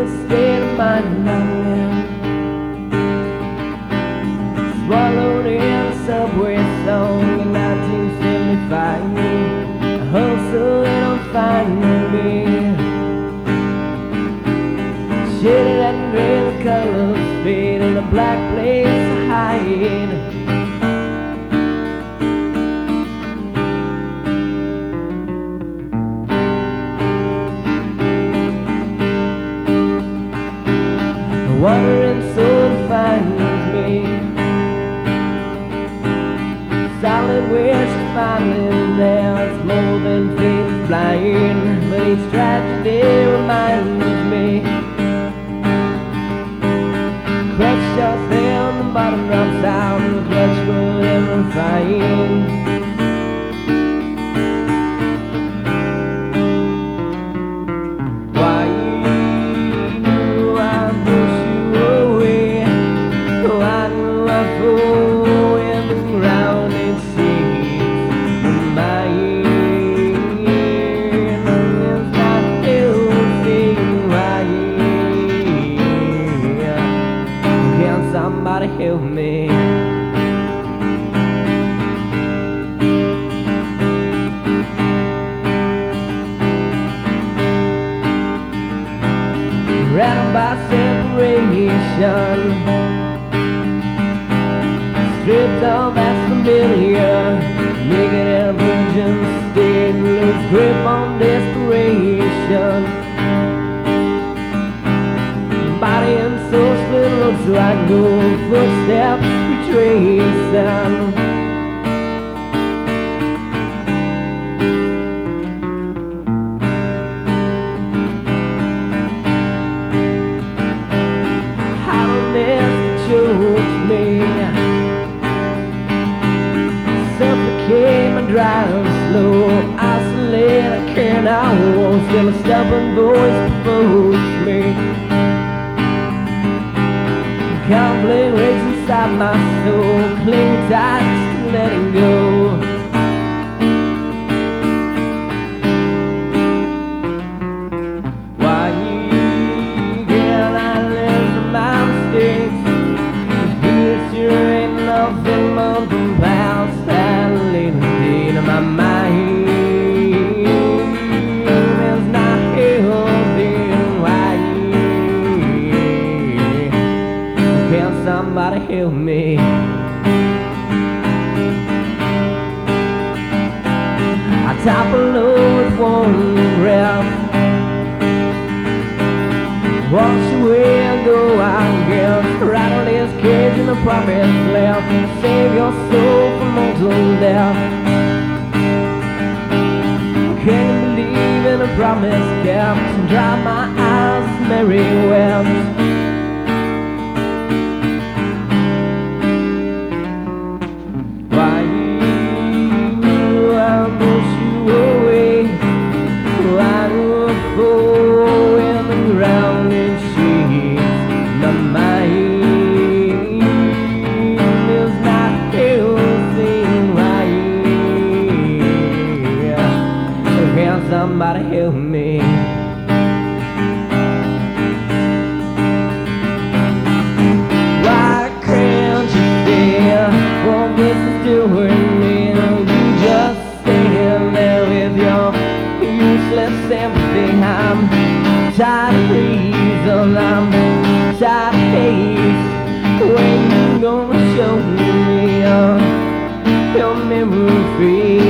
state of mind I'm in. Swallowed in a subway song in 1975. I hustle and I'm finding me. Shaded and gray, the colors fade in a black place to hide. The wandering soul finds me. Solid wish to find him there. It's more than fate flying, but each tragedy reminds me. Clutch shots there on the bottom drops out, and the clutch will ever find. Why do I push you away? Oh, I know I fall in the ground and sees my ear. Nothing's not healthy. Why? Can somebody help me? Rattled by separation, stripped of that familiar, naked and a virgin state, lose grip on desperation. Body and soul split looks like gold, footsteps retracing. Idleness chokes me, suffocate my drive slow, isolate, I cannot walk, still a stubborn voice provokes me. Conflict rages inside my soul, cling tight, just letting go. Why can't I learn from my mistakes? This sure ain't nothing more than past that little deed of my mind. It's not healthy. Why? Can somebody help me? I topple over with one breath, wash away and go, I guess. Rattle this cage in the promised left, save your soul from mortal death. Can you believe in a promise kept? Dry my eyes, Mary wept. Somebody help me. Why can't you see what this is doing me? You just stand there with your useless sympathy. I'm tired of reason, I'm tired of hate. When you gonna show me your memory free?